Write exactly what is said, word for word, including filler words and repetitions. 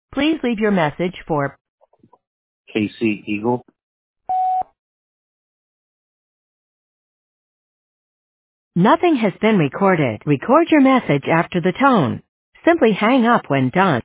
Please leave your message for Casey Eagle. Nothing has been recorded. Record your message after the tone. Simply hang up when done.